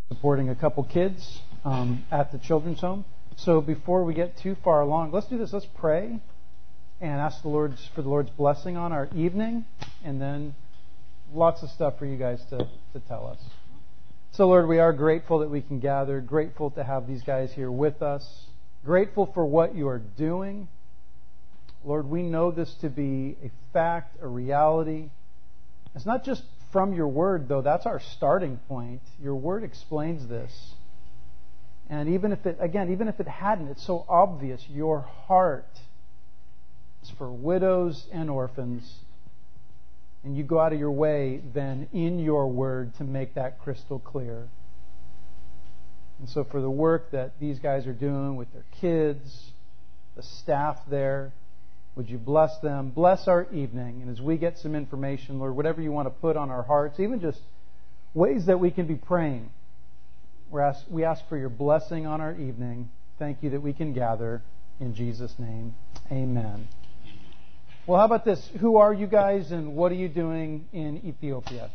supporting a couple kids at the children's home. So before we get too far along, let's do this. Let's pray and ask the Lord for the Lord's blessing on our evening, and then lots of stuff for you guys to tell us. So Lord, we are grateful that we can gather, grateful to have these guys here with us, grateful for what you are doing. Lord, we know this to be a fact, a reality. It's not just from your word, though. That's our starting point. Your word explains this. And even if it hadn't, it's so obvious. Your heart is for widows and orphans. And you go out of your way then in your word to make that crystal clear. And so for the work that these guys are doing with their kids, the staff there, would you bless them? Bless our evening. And as we get some information, Lord, whatever you want to put on our hearts, even just ways that we can be praying, we ask for your blessing on our evening. Thank you that we can gather. In Jesus' name, amen. Well, how about this? Who are you guys and what are you doing in Ethiopia?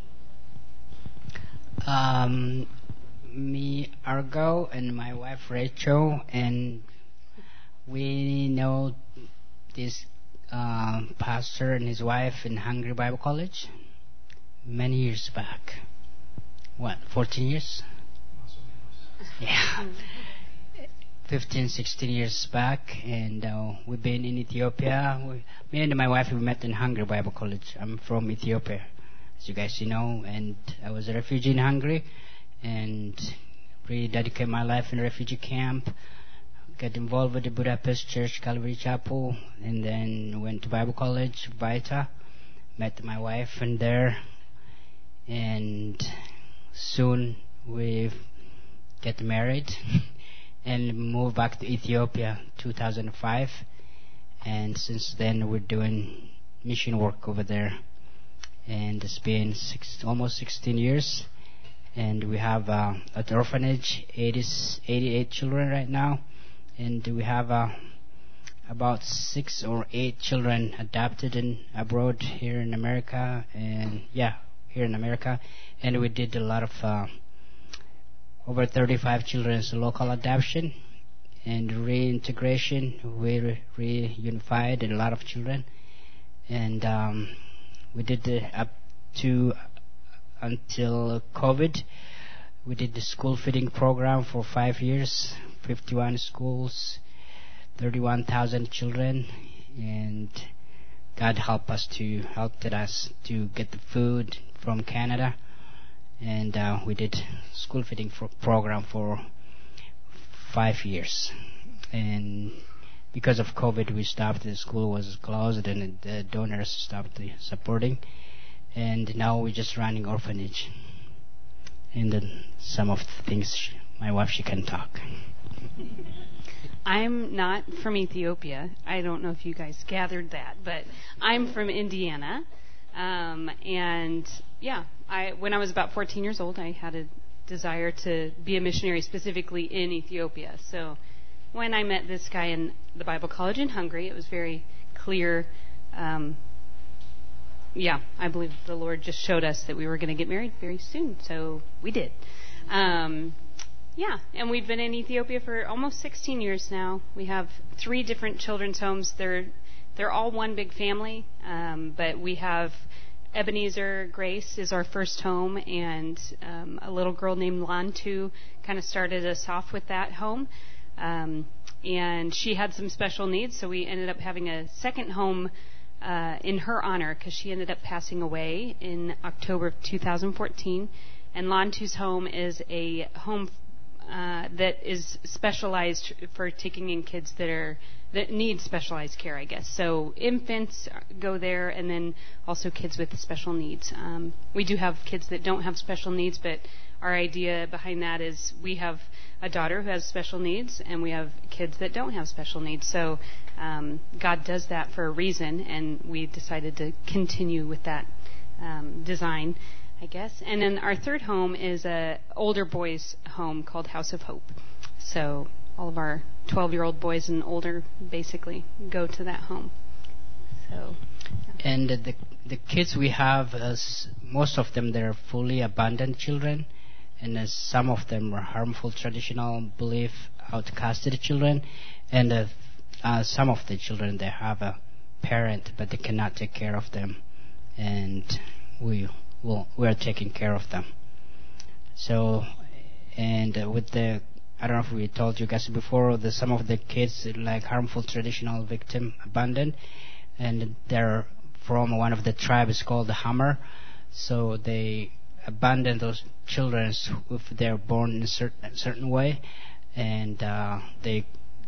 Me, Argo, and my wife, Rachel, and we know this pastor and his wife in Hungary Bible College many years back. 14 years? Yeah. 15, 16 years back, and we've been in Ethiopia. Me and my wife, we met in Hungary Bible College. I'm from Ethiopia, as you guys know, and I was a refugee in Hungary, and really dedicated my life in a refugee camp. Got involved with the Budapest Church Calvary Chapel, and then went to Bible College, Vita. Met my wife in there, and soon we get married and moved back to Ethiopia 2005. And since then we're doing mission work over there, and it's been almost 16 years. And we have at the orphanage 88 children right now. And we have about 6 or 8 children adopted abroad here in America. And here in America. And we did a lot of over 35 children's local adoption and reintegration. We reunified a lot of children. And we did up to until COVID. We did the school feeding program for 5 years. 51 schools, 31,000 children, and God helped us to get the food from Canada, and we did school feeding program for 5 years. And because of COVID, we stopped. The school was closed, and the donors stopped supporting. And now we're just running orphanage. And then some of the things my wife, she can talk. I'm not from Ethiopia. I don't know if you guys gathered that, but I'm from Indiana. When I was about 14 years old, I had a desire to be a missionary specifically in Ethiopia. So when I met this guy in the Bible College in Hungary, it was very clear. I believe the Lord just showed us that we were going to get married very soon. So we did. And we've been in Ethiopia for almost 16 years now. We have 3 different children's homes. They're all one big family, but we have Ebenezer Grace is our first home, and a little girl named Lantu kind of started us off with that home. And she had some special needs, so we ended up having a second home in her honor because she ended up passing away in October of 2014. And Lantu's home is a home that is specialized for taking in kids that need specialized care, I guess. So infants go there, and then also kids with special needs. We do have kids that don't have special needs, but our idea behind that is we have a daughter who has special needs, and we have kids that don't have special needs. So God does that for a reason, and we decided to continue with that design, I guess. And then our third home is a older boys' home called House of Hope. So all of our 12-year-old boys and older basically go to that home. So. Yeah. And the kids we have, most of them, they're fully abandoned children, and some of them were harmful traditional belief outcasted children, and some of the children they have a parent but they cannot take care of them, and we are taking care of them. So, and with the, I don't know if we told you guys before, some of the kids like harmful traditional victim abandoned, and they're from one of the tribes called the Hammer. So they abandon those children if they're born in a certain way, and they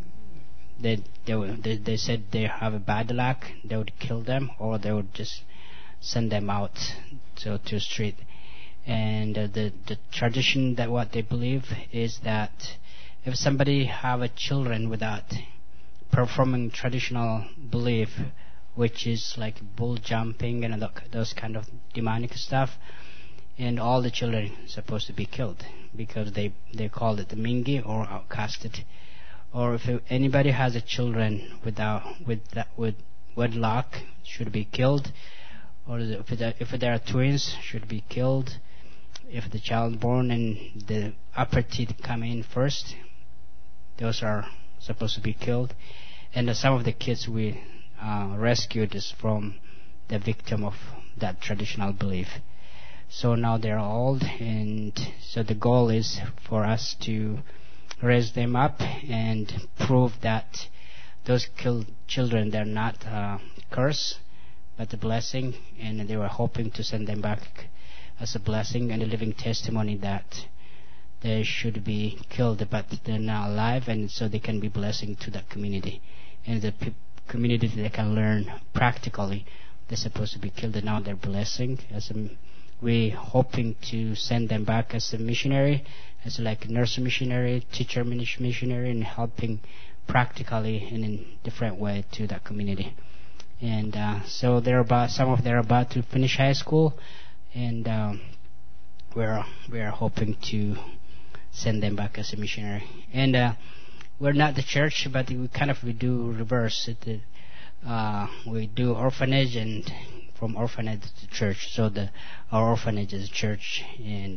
said they have a bad luck. They would kill them, or they would just send them out to the street. And the tradition that what they believe is that if somebody have a children without performing traditional belief, which is like bull jumping and those kind of demonic stuff, and all the children are supposed to be killed because they call it the mingi or outcasted. Or if anybody has a children with wedlock, should be killed. Or if there are twins, should be killed. If the child born and the upper teeth come in first, those are supposed to be killed. And some of the kids we rescued is from the victim of that traditional belief. So now they're old, and so the goal is for us to raise them up and prove that those killed children, they're not curse, but a blessing, and they were hoping to send them back as a blessing and a living testimony that they should be killed, but they're now alive, and so they can be blessing to that community. And the community, they can learn practically they're supposed to be killed, and now they're blessing. We're hoping to send them back as a missionary, as like a nurse missionary, teacher missionary, and helping practically in a different way to that community. And so some of them are about to finish high school, and we are hoping to send them back as a missionary. And we're not the church, but we do reverse it. We do orphanage, and from orphanage to church. So our orphanage is church, and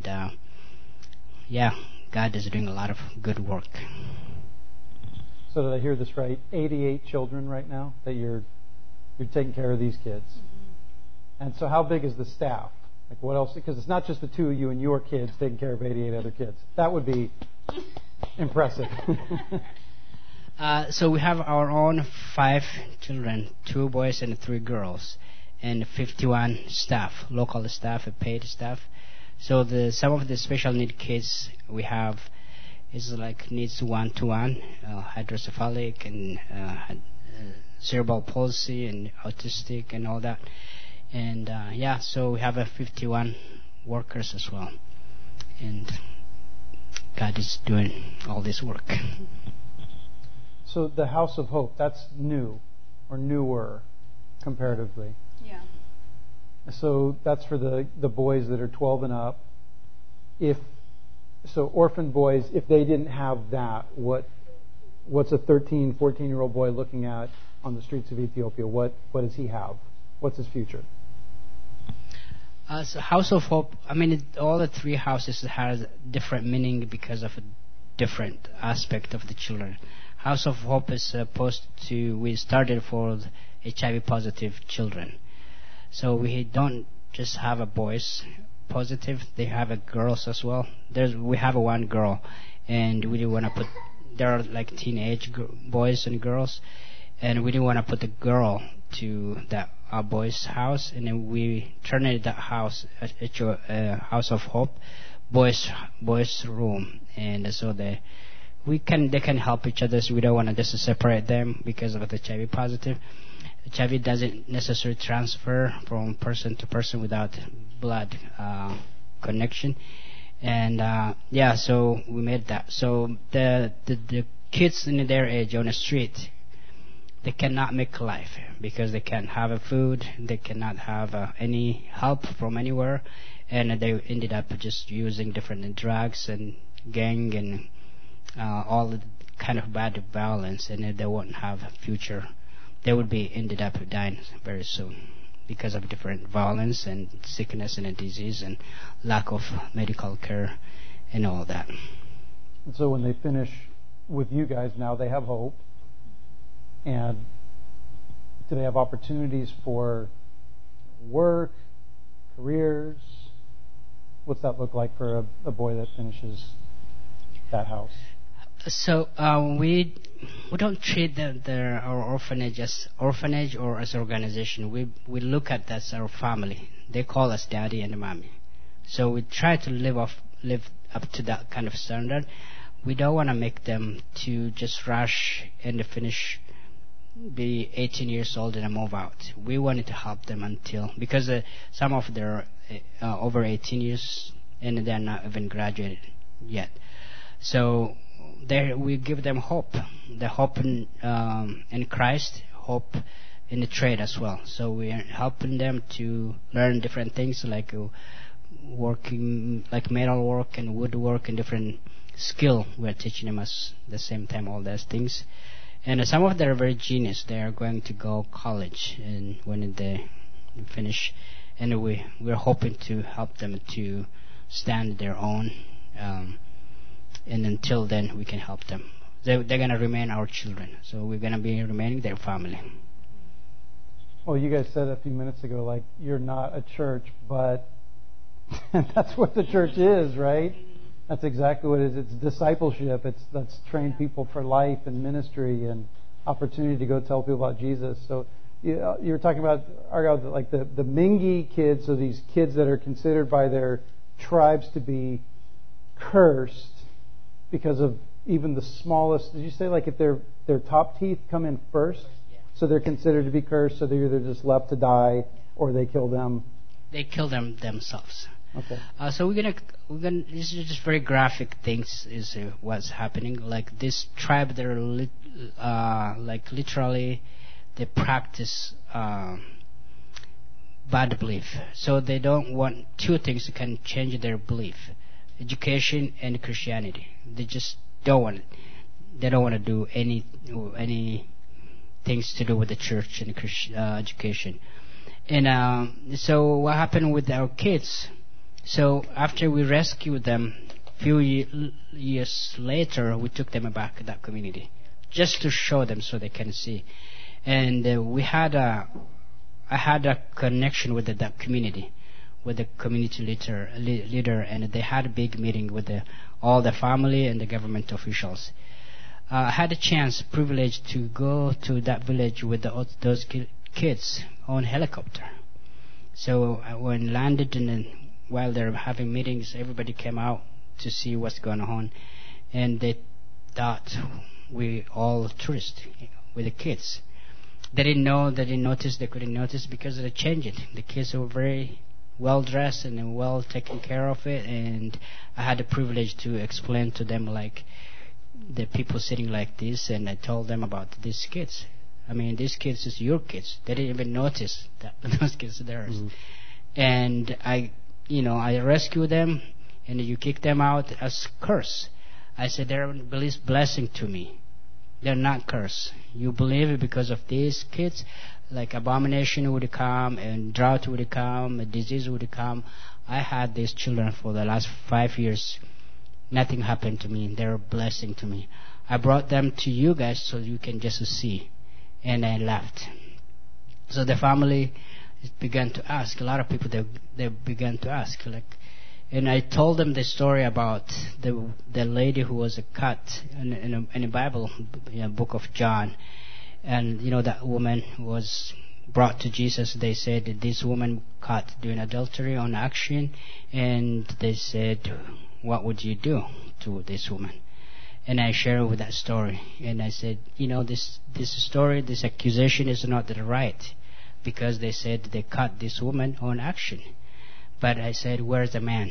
God is doing a lot of good work. So did I hear this right? 88 children right now that you're taking care of these kids. Mm-hmm. And so how big is the staff? Like what else? Because it's not just the two of you and your kids taking care of 88 other kids. That would be impressive. So we have our own 5 children, 2 boys and 3 girls, and 51 staff, local staff, paid staff. So some of the special need kids we have is like needs one-to-one, hydrocephalic and cerebral palsy and autistic and all that. And so we have 51 workers as well. And God is doing all this work. So the House of Hope, that's new or newer comparatively. Yeah. So that's for the boys that are 12 and up. So orphan boys, if they didn't have that, what's a 13, 14-year-old boy looking at on the streets of Ethiopia? What does he have? What's his future? So House of Hope, all the 3 houses has different meaning because of a different aspect of the children. House of Hope is we started for HIV positive children. So we don't just have a boys positive, they have a girls as well. We have one girl, and we didn't want to put, there are like teenage boys and girls, and we didn't want to put the girl to that boys' house, and then we turned that house into a House of Hope, boys room, and so they can help each other. So we don't want to just separate them because of the HIV positive. HIV doesn't necessarily transfer from person to person without blood connection, and so we made that. So the kids in their age on the street, they cannot make life because they can't have a food, they cannot have any help from anywhere, and they ended up just using different drugs and gang and all the kind of bad violence, and they won't have a future. They would be ended up dying very soon because of different violence and sickness and disease and lack of medical care. and all that. And so when they finish with you guys now, they have hope. And do they have opportunities for work, careers? What's that look like for a boy that finishes that house? So we don't treat our orphanage as orphanage or as organization. We look at that as our family. They call us daddy and mommy. So we try to live up to that kind of standard. We don't want to make them to just rush and finish, be 18 years old and move out. We wanted to help them until, because some of them are over 18 years and they're not even graduated yet. So there we give them hope, the hope in Christ, hope in the trade as well. So we are helping them to learn different things like working, like metal work and woodwork and different skill. We are teaching them at the same time all those things. And some of them are very genius. They are going to go college, and when they finish, and we're hoping to help them to stand their own. And until then, we can help them. They're going to remain our children, so we're going to be remaining their family. Well, you guys said a few minutes ago, like, you're not a church, but that's what the church is, right? That's exactly what it is. It's discipleship. That's train people for life and ministry and opportunity to go tell people about Jesus. So you were talking about, Argyle, like the Mingi kids, so these kids that are considered by their tribes to be cursed because of even the smallest. Did you say like if their top teeth come in first, so they're considered to be cursed, so they're either just left to die or they kill them? They kill them themselves. Okay. So we're gonna. This is just very graphic things. Is what's happening. Like this tribe, they're like literally, they practice bad belief. So they don't want two things that can change their belief: education and Christianity. They just don't want it. They don't want to do any things to do with the church and education. And so what happened with our kids? So after we rescued them, few years later, we took them back to that community, just to show them so they can see. And I had a connection with that community, with the community leader, and they had a big meeting with all the family and the government officials. I had a privilege to go to that village with those kids on helicopter. So when landed and while they're having meetings, everybody came out to see what's going on, and they thought we all tourists with the kids. They didn't notice, they couldn't notice because they changed it. The kids were very well dressed and well taken care of it, and I had the privilege to explain to them like the people sitting like this, and I told them about these kids. I mean, these kids is your kids. They didn't even notice that those kids are theirs. Mm-hmm. And I rescue them, and you kick them out as curse. I said they're blessing to me. They're not curse. You believe it because of these kids, like abomination would come, and drought would come, a disease would come. I had these children for the last 5 years. Nothing happened to me. They're a blessing to me. I brought them to you guys so you can just see. And I left. So the family began to ask. A lot of people, they began to ask. And I told them the story about the lady who was cut in the Bible, in the book of John. And, that woman was brought to Jesus. They said that this woman caught doing adultery on action. And they said, what would you do to this woman? And I shared with that story. And I said, this story, this accusation is not right. Because they said they caught this woman on action. But I said, where's the man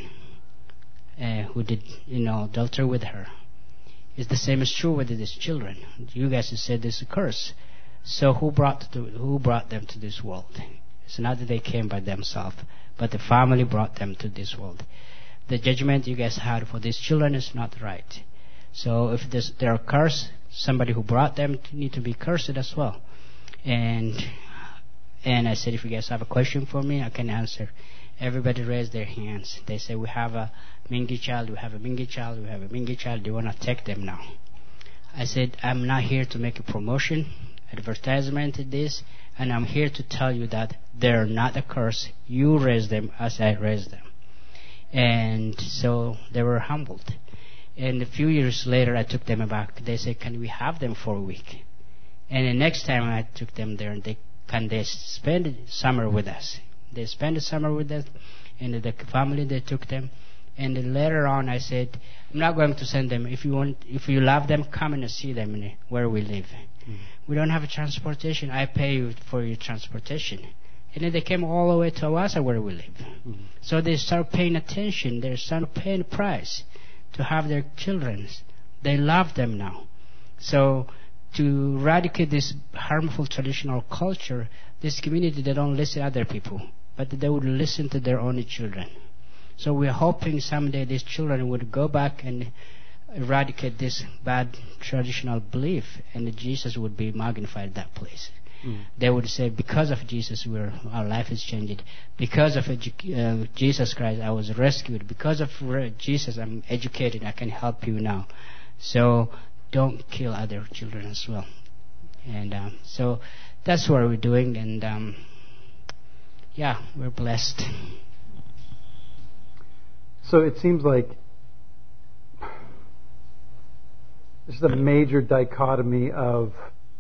who did, adultery with her? It's the same is true with these children. You guys have said this is a curse. So who brought them to this world? It's not that they came by themselves, but the family brought them to this world. The judgment you guys had for these children is not right. So if they are cursed, somebody who brought them need to be cursed as well. And I said, if you guys have a question for me, I can answer. Everybody raised their hands. They say, we have a Mingi child, we have a Mingi child, we have a Mingi child. Do you want to take them now? I said, I'm not here to make a promotion, advertisement to this, and I'm here to tell you that they're not a curse. You raised them as I raised them. And so they were humbled. And a few years later, I took them back. They said, can we have them for a week? And the next time I took them there, they spend summer with us. They spent the summer with us, and the family, they took them. And then later on, I said, I'm not going to send them. If you love them, come and see them where we live. Mm-hmm. We don't have a transportation. I pay you for your transportation. And then they came all the way to Awasa where we live. Mm-hmm. So they start paying attention. They start paying the price to have their children. They love them now. So to eradicate this harmful traditional culture, this community, they don't listen to other people, but they would listen to their own children. So we're hoping someday these children would go back and eradicate this bad traditional belief, and Jesus would be magnified in that place. They would say, because of Jesus, our life is changed. Because of Jesus Christ, I was rescued. Because of Jesus, I'm educated. I can help you now. So don't kill other children as well. And so that's what we're doing. And yeah, we're blessed. So it seems like this is a major dichotomy of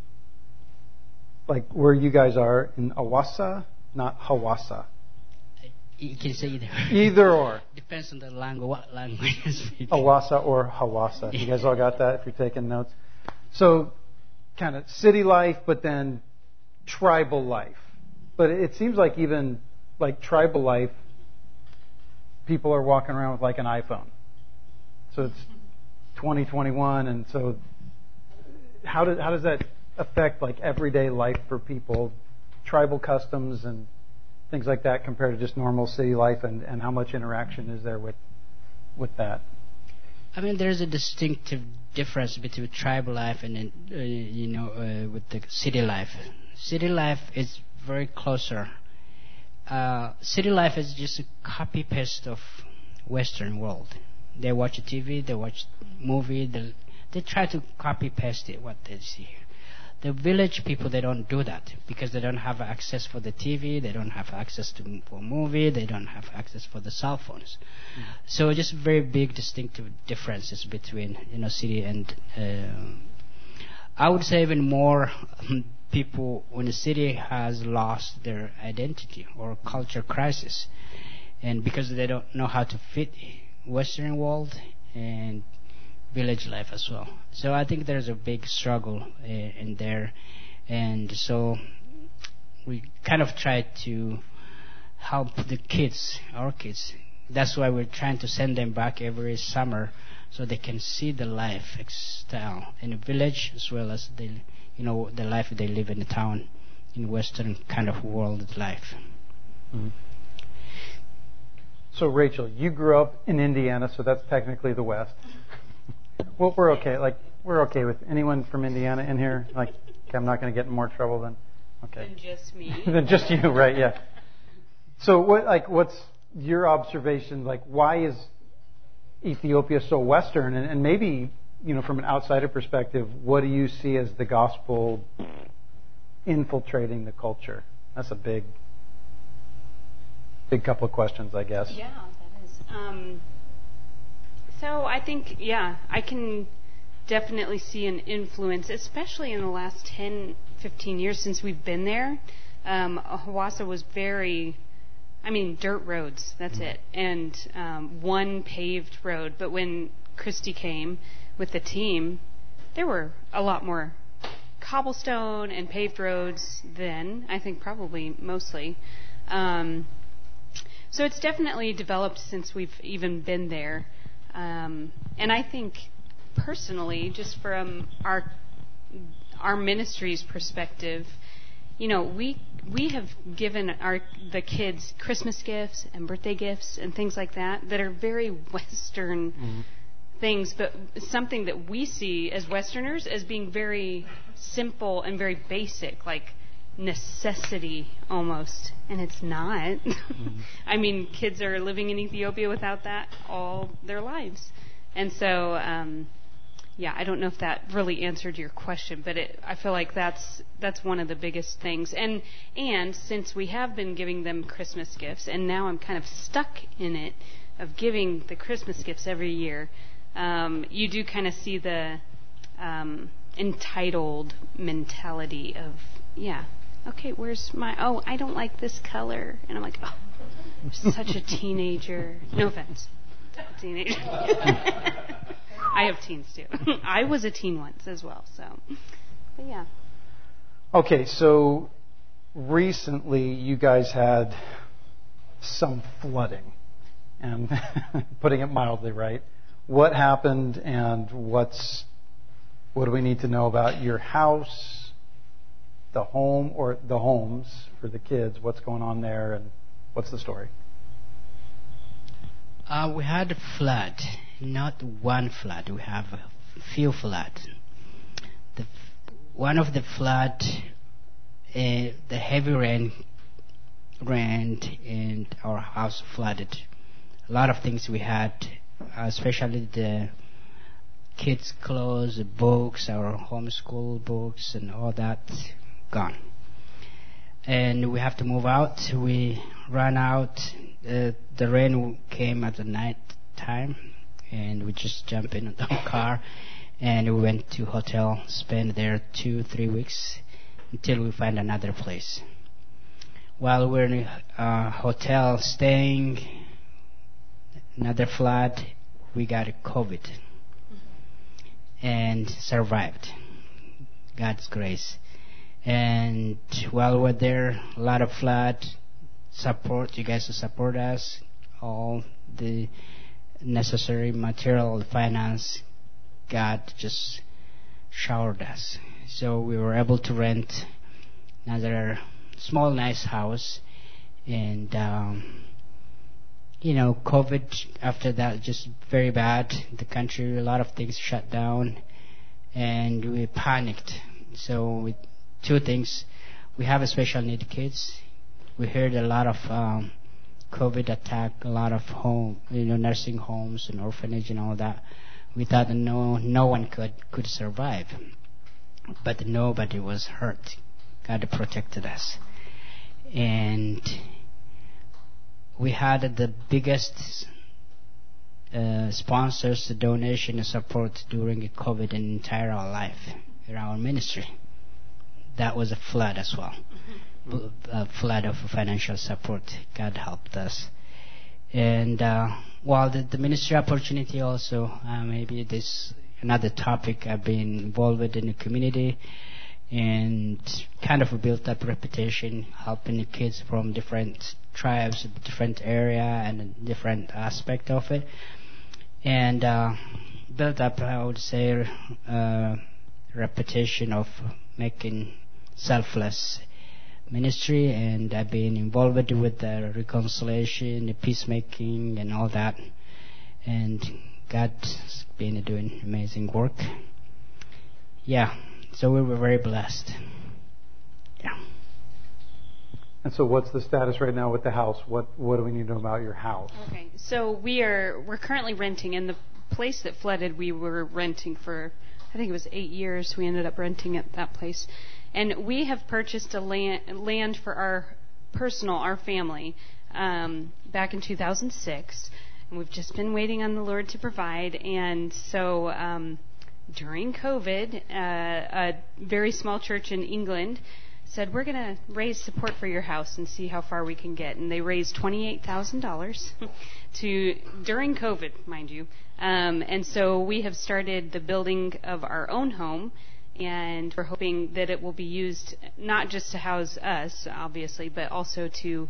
like where you guys are in Awasa, not Hawassa. You can say either. Either or. Depends on the language, what language you're speaking. Awasa or Hawassa. You guys all got that if you're taking notes? So kind of city life, but then tribal life. But it seems like even like tribal life, people are walking around with like an iPhone. So it's 2021, and so how does that affect like everyday life for people, tribal customs and things like that compared to just normal city life, and how much interaction is there with that? I mean, there's a distinctive difference between tribal life and with the city life. City life is very closer. City life is just a copy paste of Western world. They watch TV, they watch movie, they try to copy paste it what they see here. The village people, they don't do that because they don't have access for the TV, they don't have access for movie, they don't have access for the cell phones. So just very big distinctive differences between city and I would say even more people in the city has lost their identity or culture crisis, and because they don't know how to fit Western world and village life as well. So I think there's a big struggle in there, and so we kind of try to help the kids, our kids. That's why we're trying to send them back every summer so they can see the lifestyle in the village as well as the life they live in the town, in Western kind of world life. Mm-hmm. So Rachel, you grew up in Indiana, so that's technically the West. Well, we're okay. We're okay with anyone from Indiana in here. Okay, I'm not going to get in more trouble then. Okay. Than just me. Than just you, right? Yeah. So what's your observation? Why is Ethiopia so Western? And maybe, from an outsider perspective, what do you see as the gospel infiltrating the culture? That's a big couple of questions, I guess. Yeah, that is. So I think, I can definitely see an influence, especially in the last 10, 15 years since we've been there. Hawassa was dirt roads, that's it, and one paved road. But when Christy came with the team, there were a lot more cobblestone and paved roads then, I think probably mostly. So it's definitely developed since we've even been there. And I think personally, just from our ministry's perspective, we have given the kids Christmas gifts and birthday gifts and things like that are very Western things, but something that we see as Westerners as being very simple and very basic, like necessity almost, and it's not. I mean, kids are living in Ethiopia without that all their lives. And so, I don't know if that really answered your question, but I feel like that's one of the biggest things. And since we have been giving them Christmas gifts, and now I'm kind of stuck in it of giving the Christmas gifts every year, you do kind of see the entitled mentality of, okay, where's I don't like this color. And I'm like, I'm such a teenager. No offense. Teenager. I have teens too. I was a teen once as well, so. But yeah. Okay, so recently you guys had some flooding, and putting it mildly, right? What happened, and what do we need to know about your house, the home, or the homes for the kids? What's going on there, and what's the story? We had a flood. Not one flood. We have a few floods. One of the flood, the heavy rain and our house flooded. A lot of things we had, especially the kids' clothes, books, our homeschool books, and all that gone. And we have to move out. We ran out. The rain came at the night time, and we just jumped in the car, and we went to hotel, spent there 2-3 weeks until we find another place. While we're in a hotel staying, another flood, we got COVID and survived. God's grace. And while we're there, a lot of flood support. You guys support us. All the necessary material, finance, God just showered us. So we were able to rent another small, nice house. And, COVID after that just very bad. The country, a lot of things shut down. And we panicked. So with two things, we have a special need kids. We heard a lot of COVID attack, a lot of nursing homes and orphanage and all that. We thought no one could survive, but nobody was hurt. God protected us, and we had the biggest sponsors, donation, and support during COVID in entire our life in our ministry. That was a flood as well. A flood of financial support. God helped us. And while the ministry opportunity also, maybe this another topic, I've been involved in the community and kind of built up reputation helping the kids from different tribes, different area and different aspect of it. And built up, I would say, reputation of making selfless ministry, and I've been involved with the reconciliation, the peacemaking, and all that. And God's been doing amazing work. Yeah, so we were very blessed. Yeah. And so, what's the status right now with the house? What do we need to know about your house? Okay, so we're currently renting, and the place that flooded, we were renting for, I think it was 8 years. We ended up renting at that place. And we have purchased a land for our family, back in 2006. And we've just been waiting on the Lord to provide. And so during COVID, a very small church in England said, we're going to raise support for your house and see how far we can get. And they raised $28,000 during COVID, mind you. And so we have started the building of our own home. And we're hoping that it will be used not just to house us, obviously, but also to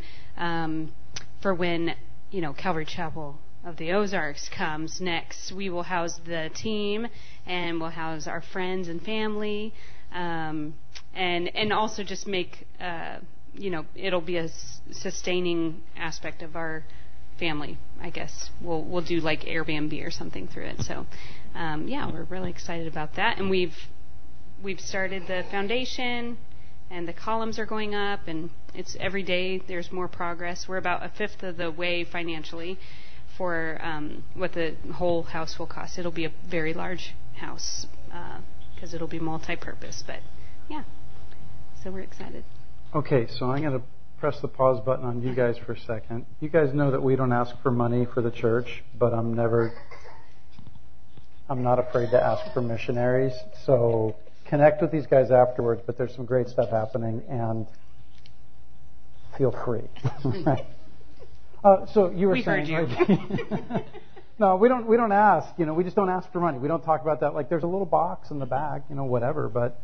for when Calvary Chapel of the Ozarks comes next. We will house the team, and we'll house our friends and family, and also just make it'll be a sustaining aspect of our family. I guess we'll do like Airbnb or something through it. So we're really excited about that, and we've started the foundation, and the columns are going up, and it's every day there's more progress. We're about a fifth of the way financially for what the whole house will cost. It'll be a very large house because it'll be multi-purpose, but yeah, so we're excited. Okay, so I'm going to press the pause button on you guys for a second. You guys know that we don't ask for money for the church, but I'm not afraid to ask for missionaries. So connect with these guys afterwards, but there's some great stuff happening, and feel free. Right? So you were saying, heard you. Right? No, we don't ask. We just don't ask for money. We don't talk about that. Like, there's a little box in the back, whatever. But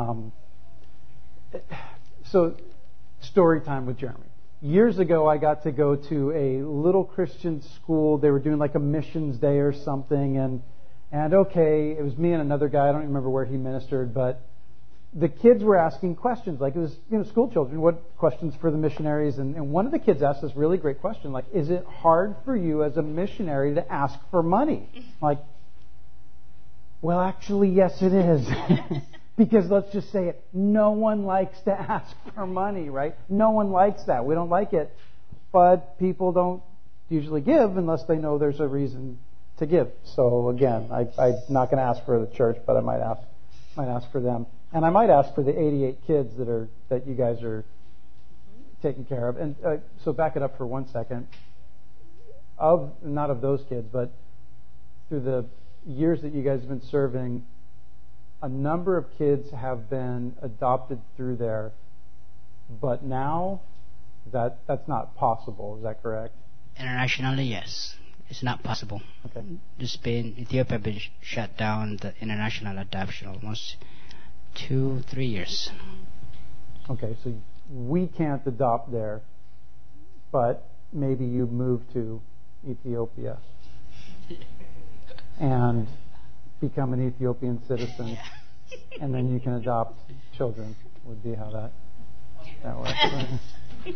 so, story time with Jeremy. Years ago, I got to go to a little Christian school. They were doing like a missions day or something, and okay, it was me and another guy. I don't remember where he ministered, but the kids were asking questions. Like, it was school children. What questions for the missionaries? And one of the kids asked this really great question, like, is it hard for you as a missionary to ask for money? Like, well, actually, yes, it is. Because let's just say it, no one likes to ask for money, right? No one likes that. We don't like it. But people don't usually give unless they know there's a reason to give. So again, I'm not going to ask for the church, but I might ask for them. And I might ask for the 88 kids that you guys are taking care of. And so back it up for 1 second. Not of those kids, but through the years that you guys have been serving, a number of kids have been adopted through there. But now that's not possible. Is that correct? Internationally, yes. It's not possible. Okay. Ethiopia has been shut down, the international adoption, almost 2-3 years. Okay, so we can't adopt there, but maybe you move to Ethiopia and become an Ethiopian citizen, and then you can adopt children, would be how that works.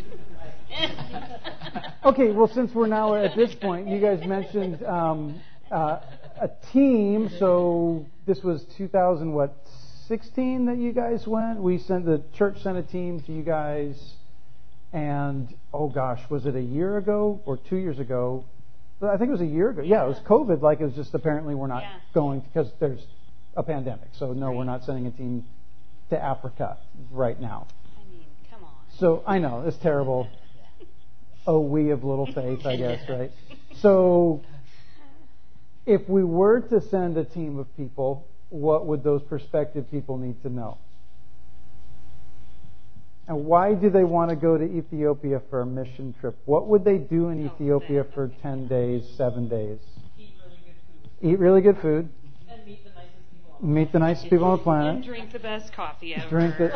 Okay, well, since we're now at this point, you guys mentioned a team, so this was 2016 that you guys went? The church sent a team to you guys, and oh gosh, was it a year ago or 2 years ago? I think it was a year ago. Yeah, it was COVID. Like, it was just apparently we're not going because there's a pandemic. So no, we're not sending a team to Africa right now. I mean, come on. So I know it's terrible. Oh, we of little faith, I guess, right? So if we were to send a team of people, what would those prospective people need to know? And why do they want to go to Ethiopia for a mission trip? What would they do in Ethiopia for 10 days, 7 days? Eat really good food. And meet the nicest people on the planet. And drink the best coffee ever. Drink it.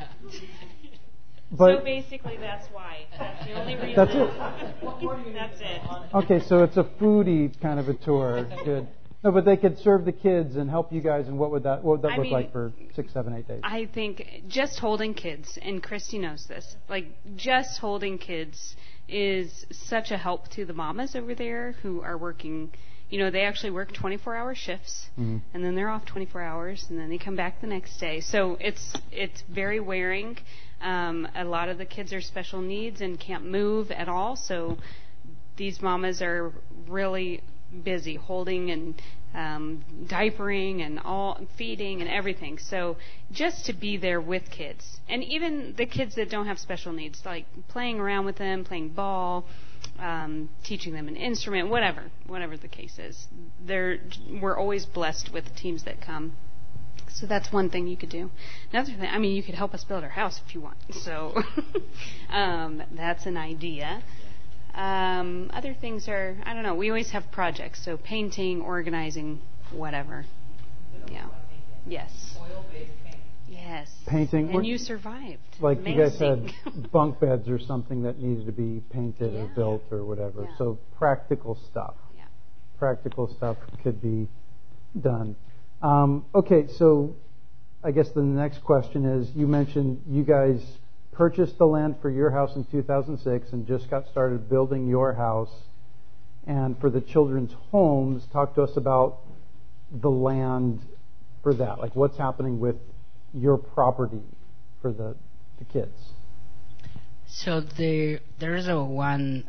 So basically, that's why. That's the only reason. That's it. That's it. Okay, so it's a foodie kind of a tour. Good. No, but they could serve the kids and help you guys. And what would that look like for 6, 7, 8 days? I think just holding kids, and Christy knows this. Like, just holding kids is such a help to the mamas over there who are working. They actually work 24-hour shifts, and then they're off 24 hours, and then they come back the next day. So it's very wearing. A lot of the kids are special needs and can't move at all. So these mamas are really busy holding and diapering and all feeding and everything. So just to be there with kids, and even the kids that don't have special needs, like playing around with them, playing ball, teaching them an instrument, whatever the case is. We're always blessed with teams that come. So that's one thing you could do. Another thing, you could help us build our house if you want. So that's an idea. Other things are, I don't know, we always have projects. So painting, organizing, whatever. Yeah. Yes. Oil-based paint. Yes. Painting. And you survived. Like Amazing. you guys had bunk beds or something that needed to be painted or built or whatever. Yeah. So practical stuff. Yeah. Practical stuff could be done. Okay, so I guess the next question is, you mentioned you guys purchased the land for your house in 2006 and just got started building your house. And for the children's homes, talk to us about the land for that. Like, what's happening with your property for the the kids? So there is a one,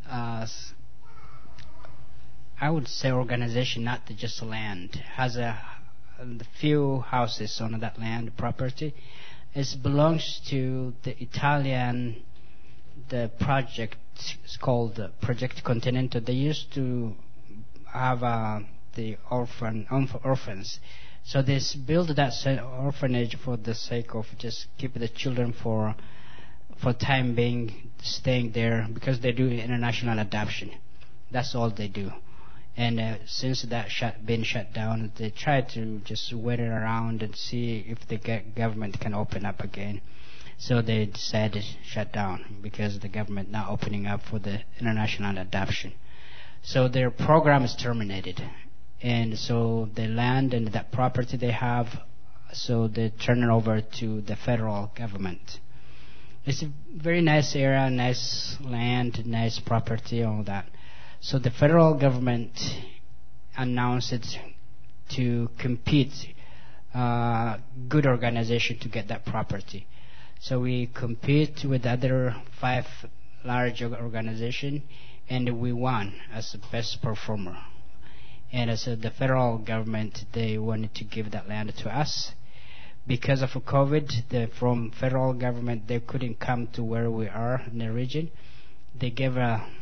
I would say, organization, not just land, has a few houses on that land property. It belongs to the Italian. The project is called Project Continente. They used to have the orphans. So they built that orphanage for the sake of just keep the children for time being staying there, because they do international adoption. That's all they do. And since that been shut down, they try to just wait around and see if the government can open up again. So they decided to shut down because the government not opening up for the international adoption. So their program is terminated. And so the land and that property they have, so they turn it over to the federal government. It's a very nice area, nice land, nice property, all that. So the federal government announced it to compete good organization to get that property. So we compete with other 5 large organizations, and we won as the best performer. And so the federal government, they wanted to give that land to us. Because of COVID, from federal government, they couldn't come to where we are in the region. They gave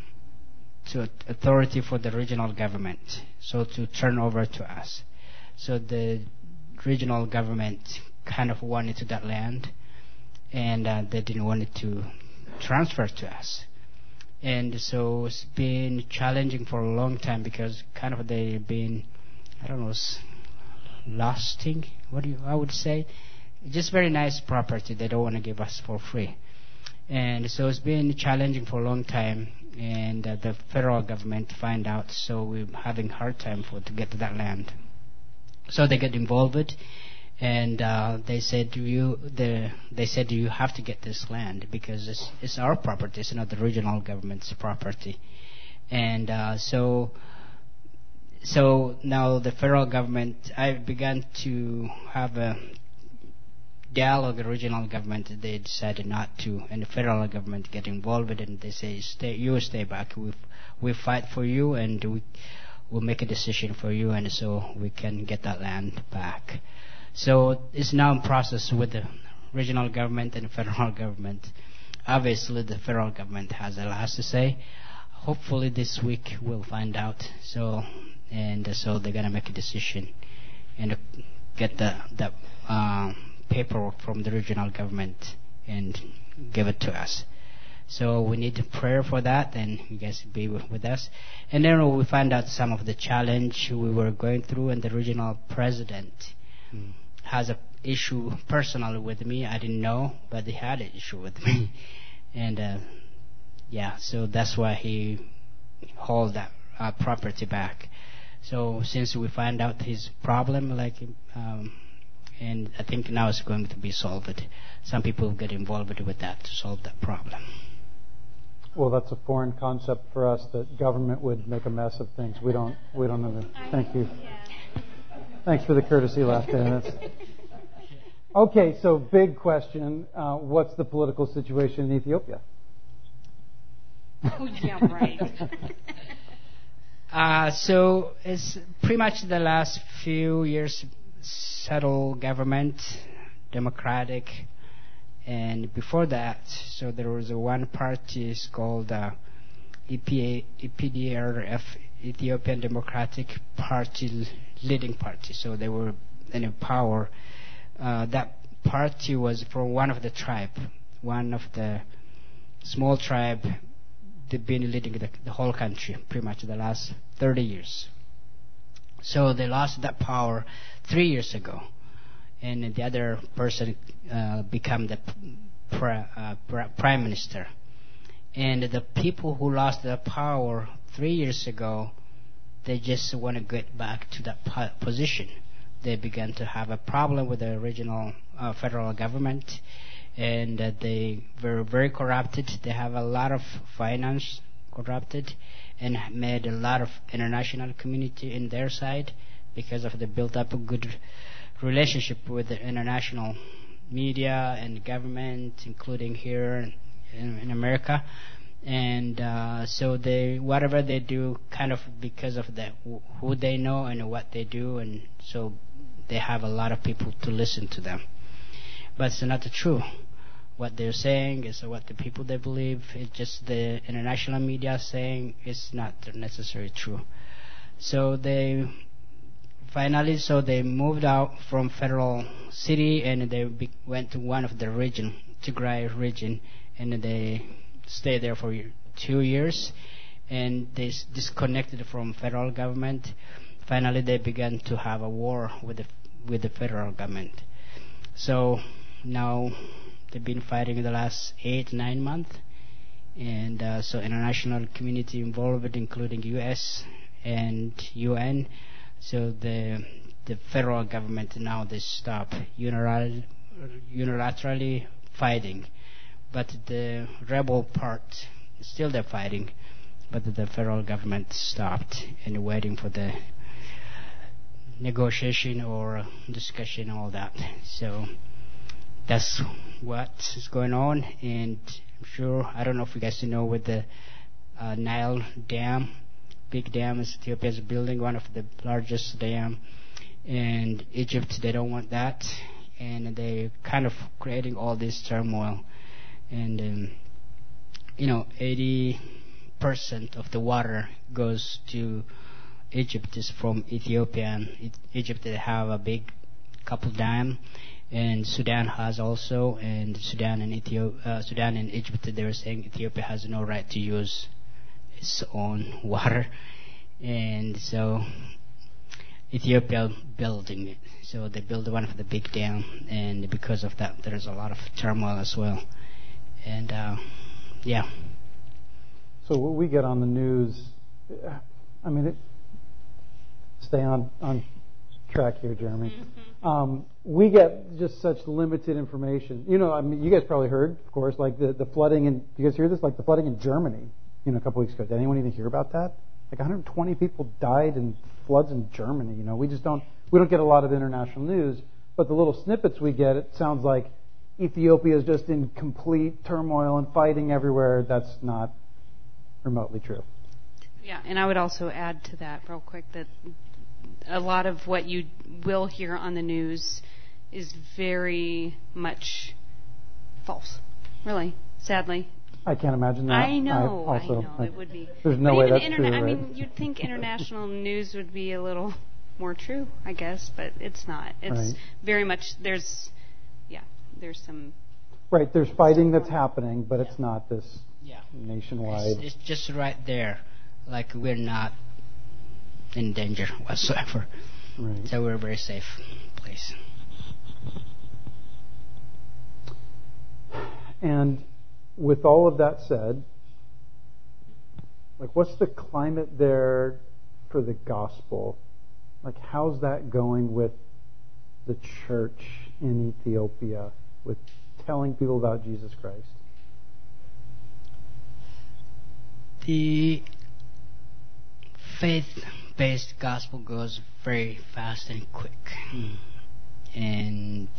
to authority for the regional government, so to turn over to us. So the regional government kind of wanted to that land, and they didn't want it to transfer to us. And so it's been challenging for a long time, because kind of they've been, I don't know, lasting, I would say. Just very nice property they don't want to give us for free. And so it's been challenging for a long time, and the federal government find out, so we're having hard time to get to that land. So they get involved, and they said you have to get this land because it's our property, it's not the regional government's property. And so now the federal government, I began to have a dialogue with the regional government. They decided not to, and the federal government get involved, and they say, stay back. We fight for you, and we'll make a decision for you, and so we can get that land back. So it's now in process with the regional government and the federal government. Obviously, the federal government has a lot to say. Hopefully this week we'll find out. So they're gonna make a decision and get the paperwork from the regional government and give it to us. So we need prayer for that, and you guys be with us. And then we find out some of the challenge we were going through, and the regional president has a issue personally with me. I didn't know, but he had an issue with me. And so that's why he hauled that property back. So since we find out his problem, and I think now it's going to be solved. Some people get involved with that to solve that problem. Well, that's a foreign concept for us, that government would make a mess of things. We don't know. Thank you. Yeah. Thanks for the courtesy laugh, Dan. Okay, so big question. What's the political situation in Ethiopia? Oh, yeah, right. So it's pretty much the last few years settled government, democratic, and before that, so there was one party called EPDRF, Ethiopian Democratic Party, leading party. So they were in power. That party was from one of the small tribe. They've been leading the whole country pretty much the last 30 years. So they lost that power 3 years ago, and the other person became the prime minister. And the people who lost their power 3 years ago, they just want to get back to that position. They began to have a problem with the original federal government, and they were very corrupted. They have a lot of finance corrupted, and made a lot of international community in their side because of the built up a good relationship with the international media and government, including here in America. And so they, whatever they do, kind of because of who they know and what they do, and so they have a lot of people to listen to them. But it's not true. What they're saying is what the people they believe. It's just the international media saying it's not necessarily true. So they moved out from Federal City, and they went to one of the region, Tigray region, and they stayed there for 2 years, and they disconnected from federal government. Finally, they began to have a war with the federal government. So now they've been fighting the last 8-9 months, and so international community involved, including U.S. and UN. So the federal government now they stop unilaterally fighting, but the rebel part still they're fighting, but the federal government stopped and waiting for the negotiation or discussion, all that. So that's what is going on. And I'm sure, I don't know if you guys know, with the Nile Dam, big dam Ethiopia is building, one of the largest dam, and Egypt, they don't want that, and they're kind of creating all this turmoil. And 80% of the water goes to Egypt is from Ethiopia. And Egypt, they have a big couple dam, and Sudan has also, and Sudan and Egypt, they were saying Ethiopia has no right to use its own water, and so Ethiopia building it. So they build one of the big dam, and because of that, there's a lot of turmoil as well. And yeah. So what we get on the news, I mean, stay on track here, Jeremy. Mm-hmm. We get just such limited information. I mean, you guys probably heard, of course, like the flooding in. Do you guys hear this? Like the flooding in Germany, a couple weeks ago. Did anyone even hear about that? Like 120 people died in floods in Germany. We don't get a lot of international news, but the little snippets we get, it sounds like Ethiopia is just in complete turmoil and fighting everywhere. That's not remotely true. Yeah, and I would also add to that real quick that a lot of what you will hear on the news is very much false, really, sadly. I can't imagine that. I know, it would be. There's no way that's true, right? I mean, you'd think international news would be a little more true, I guess, but it's not. It's very much, there's some... Right, there's fighting that's happening, but it's not this nationwide... It's just right there, like we're not in danger whatsoever. Right. So we're a very safe place. And with all of that said, like, what's the climate there for the gospel? Like, how's that going with the church in Ethiopia, with telling people about Jesus Christ? The faith-based gospel goes very fast and quick. And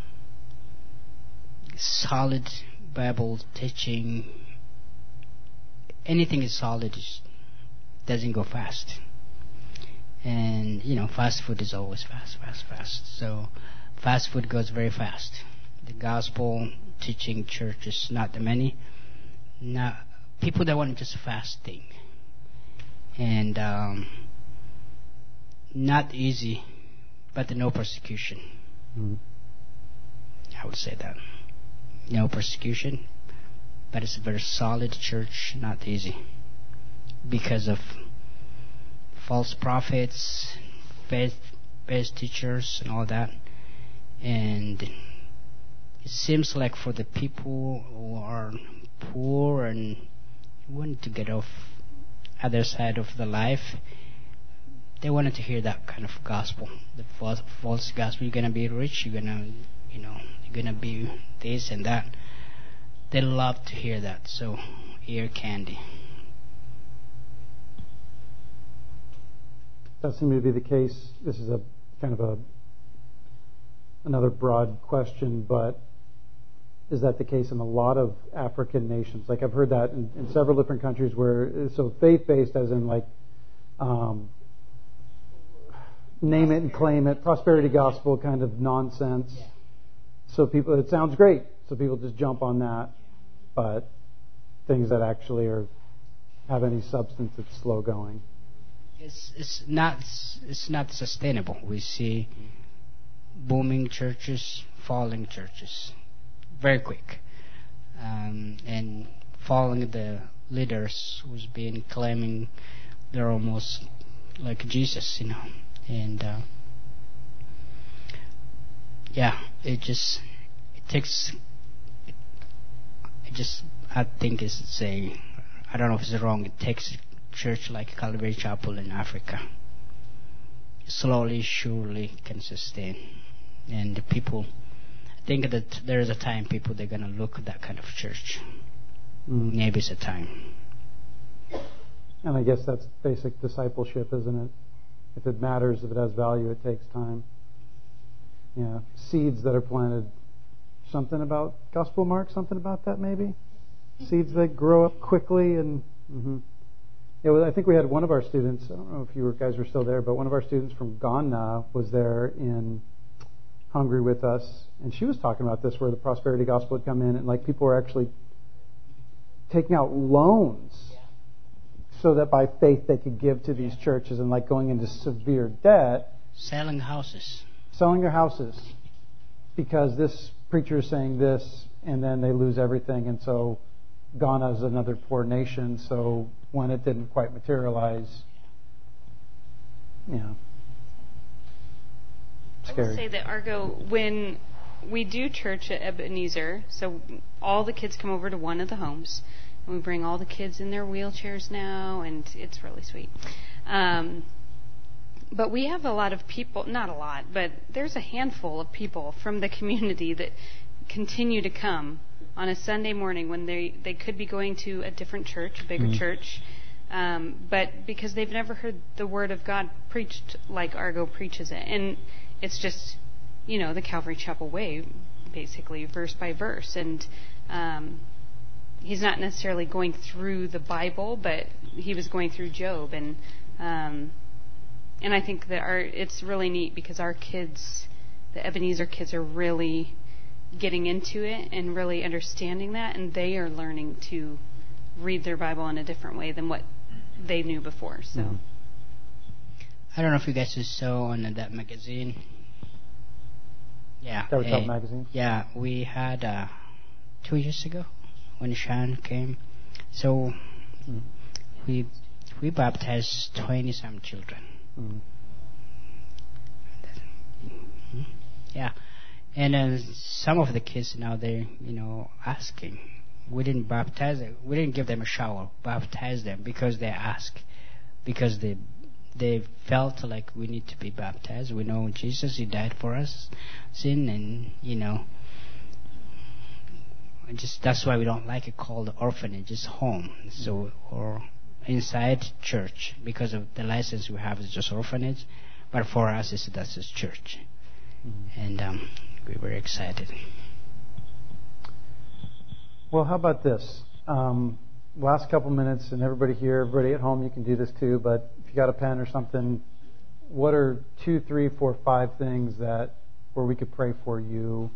solid Bible teaching, anything is solid, doesn't go fast. And fast food is always fast. So fast food goes very fast. The gospel teaching church is not that many. Now, people that want just fasting, and not easy, but no persecution. I would say that. No persecution, but it's a very solid church, not easy, because of false prophets, faith-based teachers, and all that. And it seems like for the people who are poor and want to get off other side of the life, they wanted to hear that kind of gospel, the false gospel. You're gonna be rich. You're gonna be this and that. They love to hear that. So, ear candy. That seems to be the case. This is a kind of another broad question, but is that the case in a lot of African nations? Like I've heard that in several different countries where, so faith-based as in like name it and claim it, prosperity gospel kind of nonsense. Yeah. So people, it sounds great, so people just jump on that, but things that actually have any substance, it's slow going. It's not sustainable. We see booming churches, falling churches, very quick, and following the leaders who's been claiming they're almost like Jesus, and I think it's saying, I don't know if it's wrong, it takes a church like Calvary Chapel in Africa slowly, surely can sustain. And the people, I think that there is a time people, they're going to look at that kind of church. Maybe it's a time. And I guess that's basic discipleship, isn't it? If it matters, if it has value, it takes time. Yeah, seeds that are planted. Something about Gospel Mark, something about that maybe? Seeds that grow up quickly and... Yeah, well, I think we had one of our students, I don't know if you guys were still there, but one of our students from Ghana was there in Hungary with us, and she was talking about this, where the prosperity gospel had come in, and like people were actually taking out loans so that by faith they could give to these churches, and like going into severe debt. Selling houses. Selling their houses because this preacher is saying this, and then they lose everything, and so Ghana is another poor nation, so when it didn't quite materialize, scary. I will say that, Argo, when we do church at Ebenezer, so all the kids come over to one of the homes, and we bring all the kids in their wheelchairs now, and it's really sweet. But we have a lot of people, not a lot, but there's a handful of people from the community that continue to come on a Sunday morning when they could be going to a different church, a bigger church, but because they've never heard the Word of God preached like Argo preaches it. And it's just, the Calvary Chapel way, basically, verse by verse. And he's not necessarily going through the Bible, but he was going through Job. And I think that it's really neat because our kids, the Ebenezer kids, are really getting into it and really understanding that, and they are learning to read their Bible in a different way than what they knew before. So, I don't know if you guys saw on that magazine. Yeah, magazine. Yeah, we had 2 years ago when Sean came. So we baptized 20-some children. Yeah. And some of the kids now, they're, asking. We didn't baptize them. We didn't give them a shower, baptize them because they asked. Because they felt like we need to be baptized. We know Jesus, He died for us, sin, and, that's why we don't like it called orphanage. It's home. So, or inside church, because of the license we have is just orphanage. But for us, that's just church. And we were excited. Well, how about this? Last couple minutes, and everybody here, everybody at home, you can do this too, but if you got a pen or something, what are 2, 3, 4, 5 things where we could pray for you?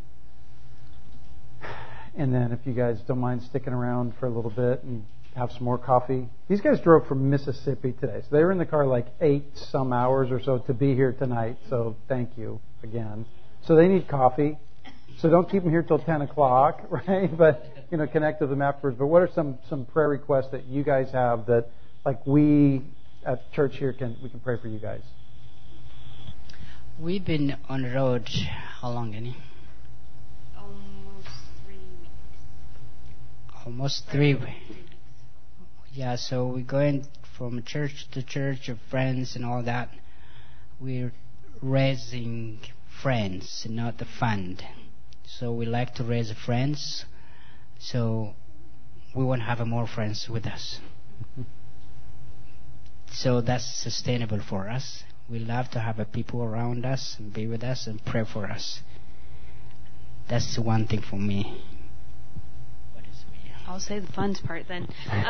And then if you guys don't mind sticking around for a little bit and have some more coffee. These guys drove from Mississippi today, so they were in the car like 8 some hours or so to be here tonight, so thank you again. So they need coffee. So don't keep them here till 10 o'clock, right? But, connect with them afterwards. But what are some prayer requests that you guys have that, like, we at church here we can pray for you guys? We've been on the road, how long, Annie? Almost 3 weeks. Almost 3 weeks. Yeah, so we're going from church to church of friends and all that. We're raising friends, not the fund. So we like to raise friends, so we want to have more friends with us. So that's sustainable for us. We love to have people around us and be with us and pray for us. That's the one thing for me. What is me? I'll say the fun part then.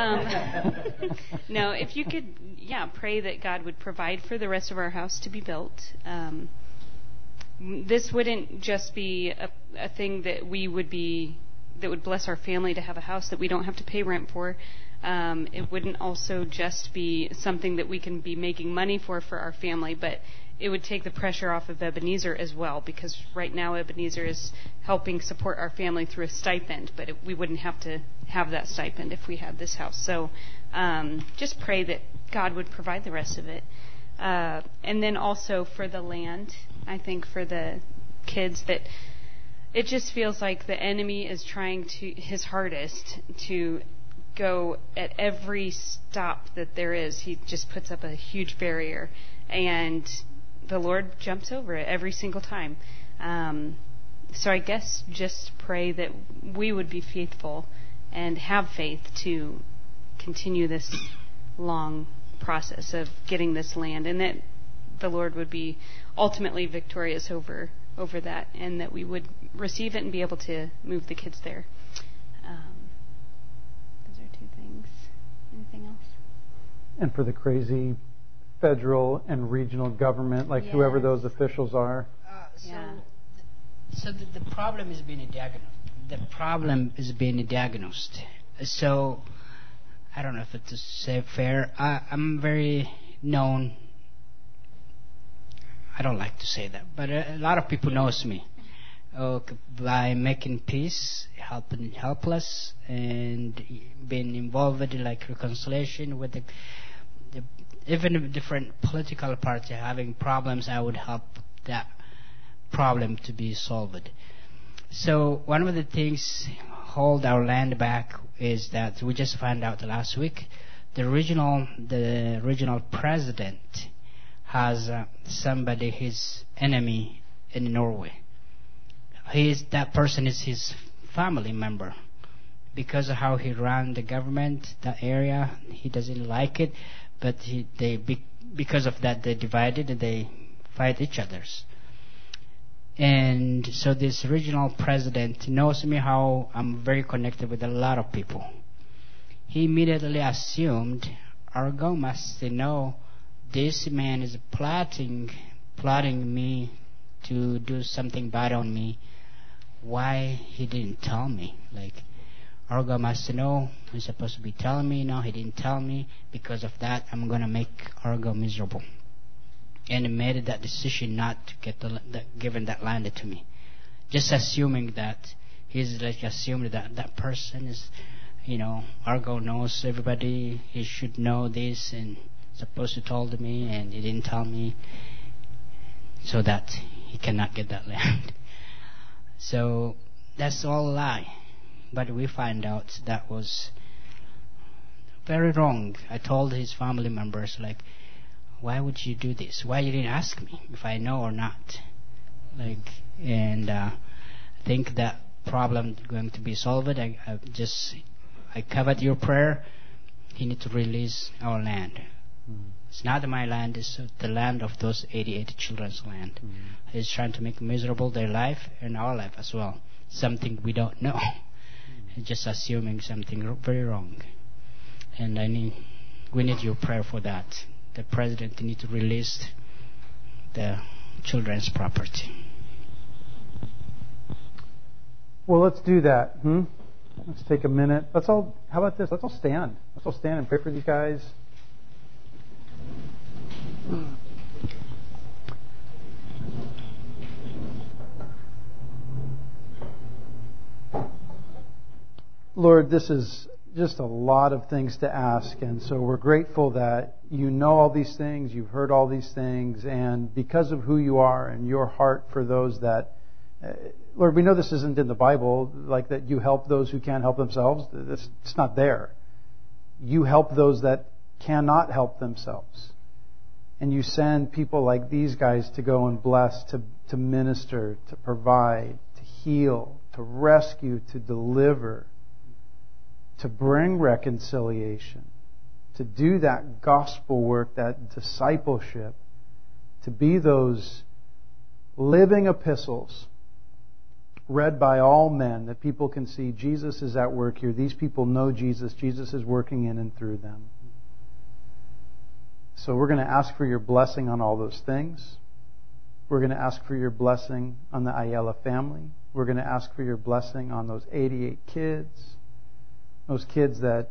No, if you could, pray that God would provide for the rest of our house to be built. This wouldn't just be a thing that would bless our family to have a house that we don't have to pay rent for. It wouldn't also just be something that we can be making money for our family, but it would take the pressure off of Ebenezer as well, because right now Ebenezer is helping support our family through a stipend, but we wouldn't have to have that stipend if we had this house. So just pray that God would provide the rest of it. And then also for the land, I think for the kids, that it just feels like the enemy is trying his hardest to go at every stop that there is. He just puts up a huge barrier, and the Lord jumps over it every single time. So I guess just pray that we would be faithful and have faith to continue this long process of getting this land, and that the Lord would be ultimately victorious over that, and that we would receive it and be able to move the kids there. Those are two things. Anything else? And for the crazy federal and regional government, like whoever those officials are. So the problem is being diagnosed. The problem is being diagnosed. So I don't know if it's fair. I'm very known. I don't like to say that, but a lot of people knows me by making peace, helping helpless, and being involved in like reconciliation with even a different political party having problems. I would help that problem to be solved. So one of the things hold our land back is that we just found out last week the regional president has somebody, his enemy in Norway. That person is his family member. Because of how he ran the government, that area, he doesn't like it, but because of that they divided and they fight each other. And so this regional president knows me, how I'm very connected with a lot of people. He immediately assumed Argo must know this man is plotting me to do something bad on me. Why he didn't tell me? Like, Argo must know. He's supposed to be telling me. No, he didn't tell me. Because of that, I'm going to make Argo miserable. And he made that decision not to get given that land to me. Just assuming that he's like assumed that person is, Argo knows everybody. He should know this and supposed to told me, and he didn't tell me, so that he cannot get that land. So that's all a lie. But we find out that was very wrong. I told his family members, like, why would you do this? Why you didn't ask me if I know or not? I think that problem going to be solved. I covered your prayer. He need to release our land. It's not my land, it's the land of those 88 children's land. He's trying to make miserable their life and our life as well. Something we don't know. He's just assuming something very wrong. And we need your prayer for that. The president need to release the children's property. Well, let's do that. Let's take a minute. How about this? Let's all stand. Let's all stand and pray for these guys. Lord, this is just a lot of things to ask, and so we're grateful that you know all these things, you've heard all these things, and because of who you are and your heart for those that... Lord, we know this isn't in the Bible, like that you help those who can't help themselves. It's not there. You help those that cannot help themselves. And you send people like these guys to go and bless, to minister, to provide, to heal, to rescue, to deliver, to bring reconciliation, to do that gospel work, that discipleship, to be those living epistles read by all men, that people can see Jesus is at work here. These people know Jesus. Jesus is working in and through them. So we're going to ask for your blessing on all those things. We're going to ask for your blessing on the Ayala family. We're going to ask for your blessing on those 88 kids, those kids that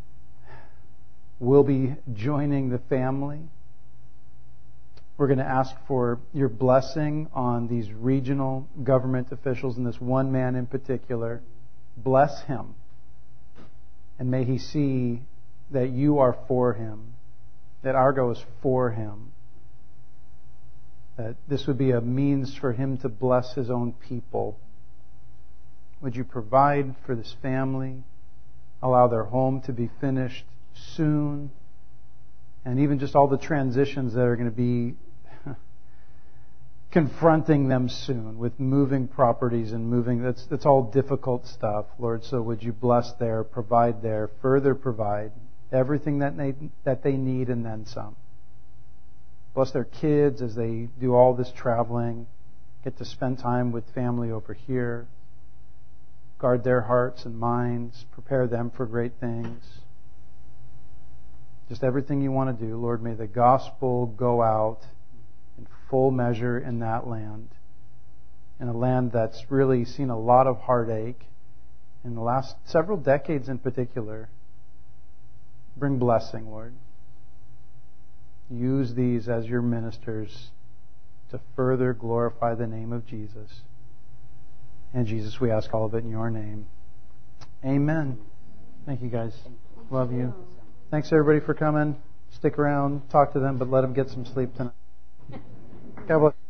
will be joining the family. We're going to ask for your blessing on these regional government officials and this one man in particular. Bless him. And may he see that you are for him, that Argo is for him, that this would be a means for him to bless his own people. Would you provide for this family, allow their home to be finished soon, and even just all the transitions that are going to be confronting them soon with moving properties and moving. That's all difficult stuff, Lord. So would you bless there, provide there, further provide everything that they need and then some. Bless their kids as they do all this traveling, get to spend time with family over here. Guard their hearts and minds, prepare them for great things. Just everything you want to do, Lord, may the gospel go out in full measure in that land, in a land that's really seen a lot of heartache in the last several decades in particular. Bring blessing, Lord. Use these as your ministers to further glorify the name of Jesus. And Jesus, we ask all of it in your name. Amen. Thank you, guys. Love you. Thanks, everybody, for coming. Stick around, talk to them, but let them get some sleep tonight. God bless.